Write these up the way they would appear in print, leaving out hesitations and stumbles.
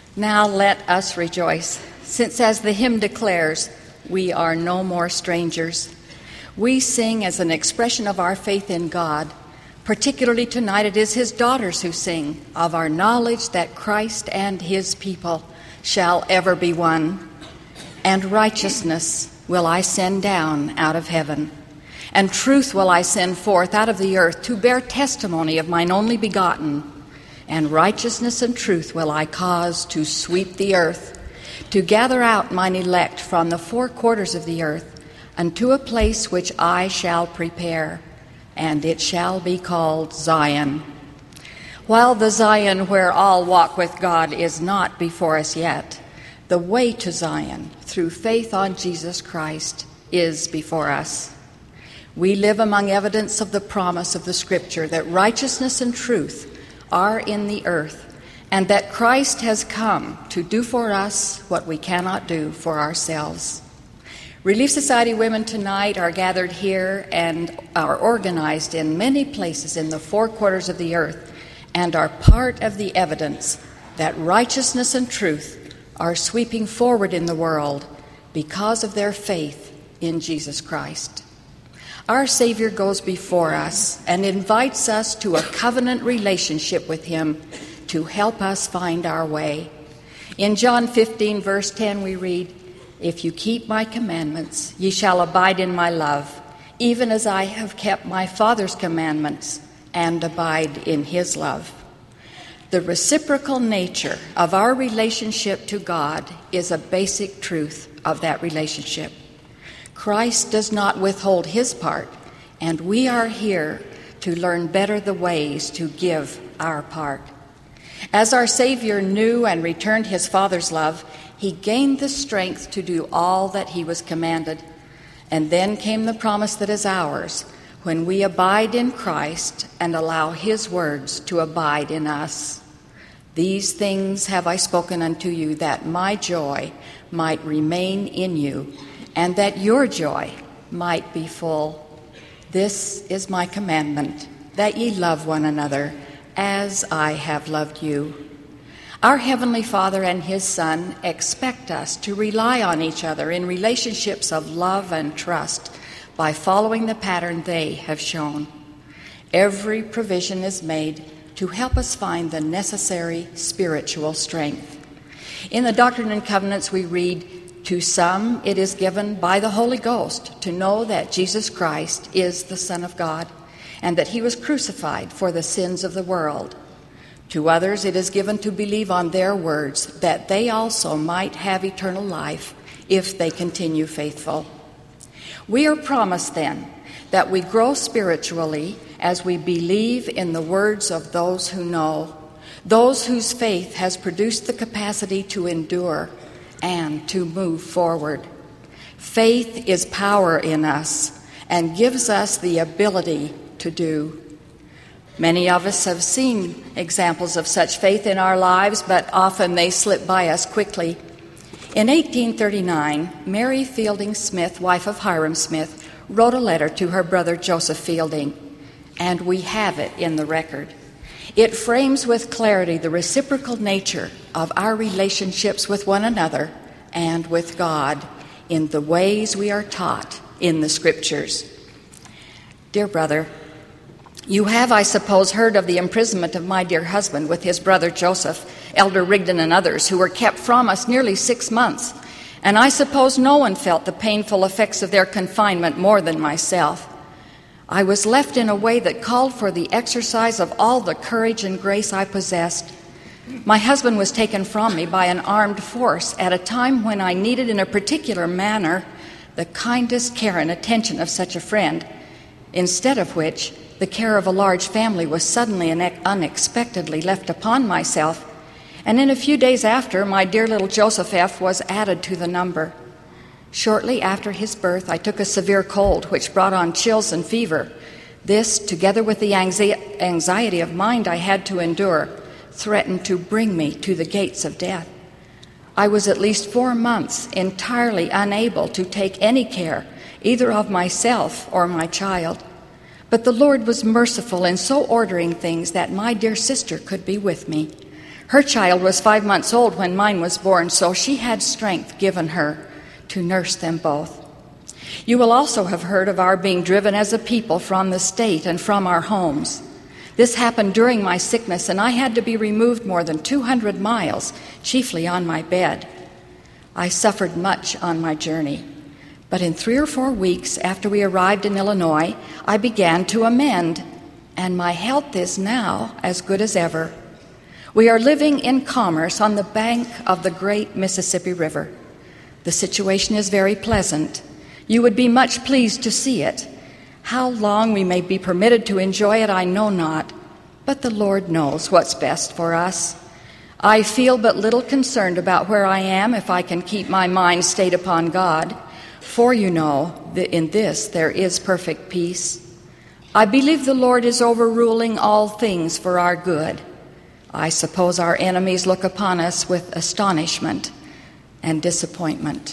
Now let us rejoice, since as the hymn declares, we are no more strangers. We sing as an expression of our faith in God. Particularly tonight it is his daughters who sing of our knowledge that Christ and his people shall ever be one. And righteousness will I send down out of heaven, and truth will I send forth out of the earth to bear testimony of mine only begotten. And righteousness and truth will I cause to sweep the earth, to gather out mine elect from the four quarters of the earth, unto a place which I shall prepare, and it shall be called Zion. While the Zion where all walk with God is not before us yet, the way to Zion, through faith on Jesus Christ, is before us. We live among evidence of the promise of the Scripture that righteousness and truth are in the earth, and that Christ has come to do for us what we cannot do for ourselves. Relief Society women tonight are gathered here and are organized in many places in the four quarters of the earth and are part of the evidence that righteousness and truth are sweeping forward in the world because of their faith in Jesus Christ. Our Savior goes before us and invites us to a covenant relationship with him to help us find our way. In John 15, verse 10, we read, "If you keep my commandments, ye shall abide in my love, even as I have kept my Father's commandments and abide in his love." The reciprocal nature of our relationship to God is a basic truth of that relationship. Christ does not withhold his part, and we are here to learn better the ways to give our part. As our Savior knew and returned his Father's love, he gained the strength to do all that he was commanded. And then came the promise that is ours when we abide in Christ and allow his words to abide in us. "These things have I spoken unto you, that my joy might remain in you, and that your joy might be full. This is my commandment, that ye love one another as I have loved you." Our Heavenly Father and his Son expect us to rely on each other in relationships of love and trust by following the pattern they have shown. Every provision is made to help us find the necessary spiritual strength. In the Doctrine and Covenants we read, "To some it is given by the Holy Ghost to know that Jesus Christ is the Son of God, and that he was crucified for the sins of the world. To others it is given to believe on their words, that they also might have eternal life if they continue faithful." We are promised then that we grow spiritually as we believe in the words of those who know, those whose faith has produced the capacity to endure and to move forward. Faith is power in us and gives us the ability to do. Many of us have seen examples of such faith in our lives, but often they slip by us quickly. In 1839, Mary Fielding Smith, wife of Hiram Smith, wrote a letter to her brother Joseph Fielding, and we have it in the record. It frames with clarity the reciprocal nature of our relationships with one another and with God in the ways we are taught in the Scriptures. Dear brother, you have, I suppose, heard of the imprisonment of my dear husband with his brother Joseph, Elder Rigdon, and others who were kept from us nearly 6 months, and I suppose no one felt the painful effects of their confinement more than myself. I was left in a way that called for the exercise of all the courage and grace I possessed. My husband was taken from me by an armed force at a time when I needed in a particular manner the kindest care and attention of such a friend, instead of which the care of a large family was suddenly and unexpectedly left upon myself, and in a few days after, my dear little Joseph F. was added to the number. Shortly after his birth, I took a severe cold, which brought on chills and fever. This, together with the anxiety of mind I had to endure, threatened to bring me to the gates of death. I was at least 4 months entirely unable to take any care, either of myself or my child. But the Lord was merciful in so ordering things that my dear sister could be with me. Her child was 5 months old when mine was born, so she had strength given her to nurse them both. You will also have heard of our being driven as a people from the state and from our homes. This happened during my sickness, and I had to be removed more than 200 miles, chiefly on my bed. I suffered much on my journey, but in 3 or 4 weeks after we arrived in Illinois, I began to amend, and my health is now as good as ever. We are living in commerce on the bank of the great Mississippi River. The situation is very pleasant. You would be much pleased to see it. How long we may be permitted to enjoy it, I know not, but the Lord knows what's best for us. I feel but little concerned about where I am if I can keep my mind stayed upon God, for you know that in this there is perfect peace. I believe the Lord is overruling all things for our good. I suppose our enemies look upon us with astonishment and disappointment.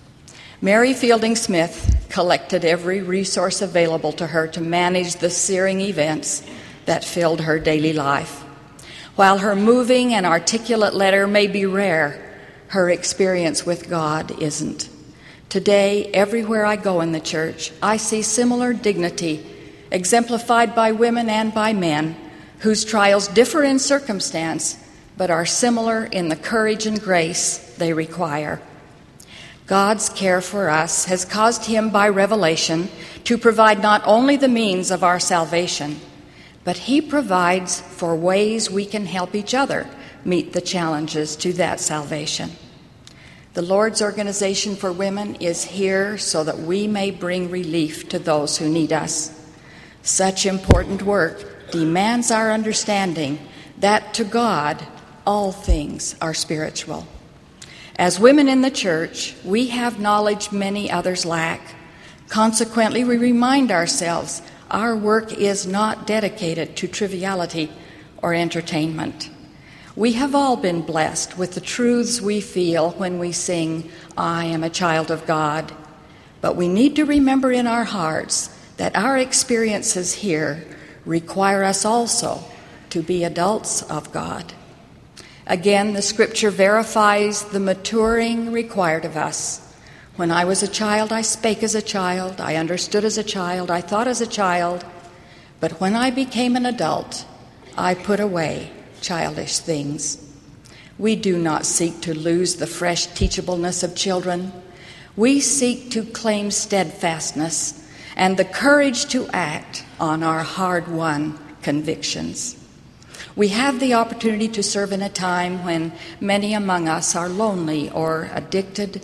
Mary Fielding Smith collected every resource available to her to manage the searing events that filled her daily life. While her moving and articulate letter may be rare, her experience with God isn't. Today, everywhere I go in the church, I see similar dignity exemplified by women and by men whose trials differ in circumstance, but are similar in the courage and grace they require. God's care for us has caused him by revelation to provide not only the means of our salvation, but he provides for ways we can help each other meet the challenges to that salvation. The Lord's Organization for Women is here so that we may bring relief to those who need us. Such important work demands our understanding that to God all things are spiritual. As women in the church, we have knowledge many others lack. Consequently, we remind ourselves our work is not dedicated to triviality or entertainment. We have all been blessed with the truths we feel when we sing, "I am a child of God." But we need to remember in our hearts that our experiences here require us also to be adults of God. Again, the scripture verifies the maturing required of us. When I was a child, I spake as a child, I understood as a child, I thought as a child, but when I became an adult, I put away childish things. We do not seek to lose the fresh teachableness of children. We seek to claim steadfastness and the courage to act on our hard-won convictions. We have the opportunity to serve in a time when many among us are lonely or addicted,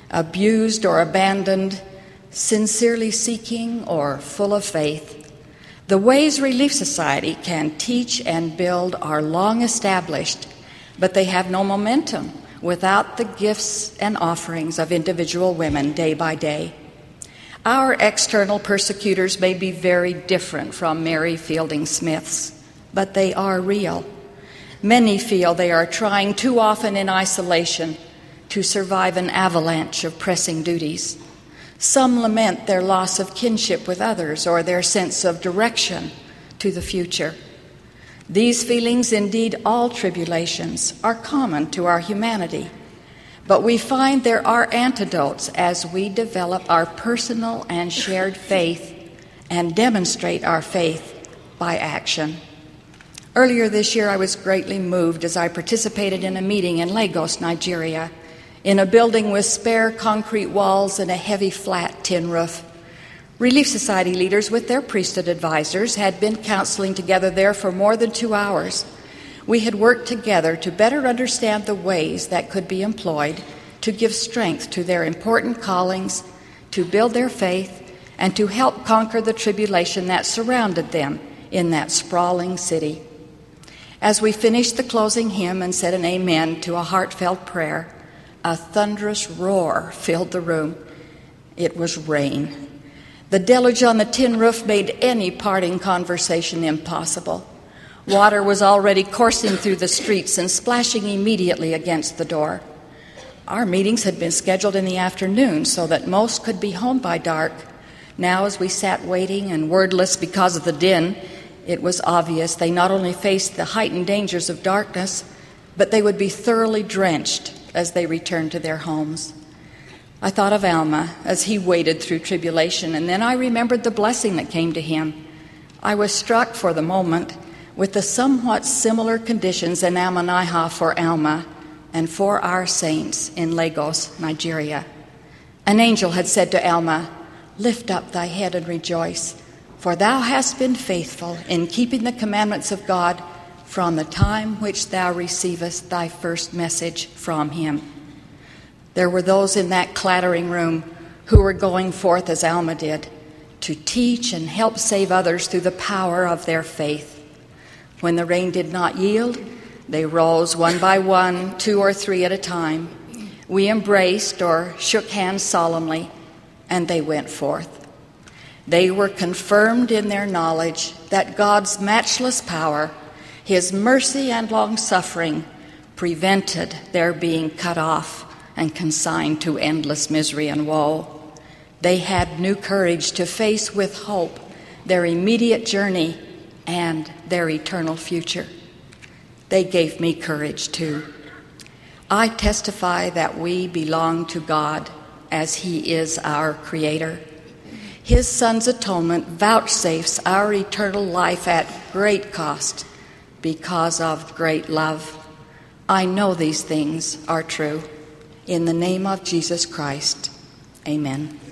abused or abandoned, sincerely seeking or full of faith. The ways Relief Society can teach and build are long established, but they have no momentum without the gifts and offerings of individual women day by day. Our external persecutors may be very different from Mary Fielding Smith's, but they are real. Many feel they are trying too often in isolation to survive an avalanche of pressing duties. Some lament their loss of kinship with others or their sense of direction to the future. These feelings, indeed all tribulations, are common to our humanity. But we find there are antidotes as we develop our personal and shared faith and demonstrate our faith by action. Earlier this year, I was greatly moved as I participated in a meeting in Lagos, Nigeria, in a building with spare concrete walls and a heavy flat tin roof. Relief Society leaders with their priesthood advisors had been counseling together there for more than 2 hours. We had worked together to better understand the ways that could be employed to give strength to their important callings, to build their faith, and to help conquer the tribulation that surrounded them in that sprawling city. As we finished the closing hymn and said an amen to a heartfelt prayer, a thunderous roar filled the room. It was rain. The deluge on the tin roof made any parting conversation impossible. Water was already coursing through the streets and splashing immediately against the door. Our meetings had been scheduled in the afternoon so that most could be home by dark. Now, as we sat waiting and wordless because of the din, it was obvious they not only faced the heightened dangers of darkness, but they would be thoroughly drenched as they returned to their homes. I thought of Alma as he waded through tribulation, and then I remembered the blessing that came to him. I was struck for the moment with the somewhat similar conditions in Ammonihah for Alma and for our saints in Lagos, Nigeria. An angel had said to Alma, "Lift up thy head and rejoice, for thou hast been faithful in keeping the commandments of God from the time which thou receivest thy first message from him." There were those in that clattering room who were going forth as Alma did, to teach and help save others through the power of their faith. When the rain did not yield, they rose one by one, 2 or 3 at a time. We embraced or shook hands solemnly, and they went forth. They were confirmed in their knowledge that God's matchless power, his mercy and long-suffering, prevented their being cut off and consigned to endless misery and woe. They had new courage to face with hope their immediate journey and their eternal future. They gave me courage too. I testify that we belong to God as he is our Creator. His Son's atonement vouchsafes our eternal life at great cost because of great love. I know these things are true. In the name of Jesus Christ, amen.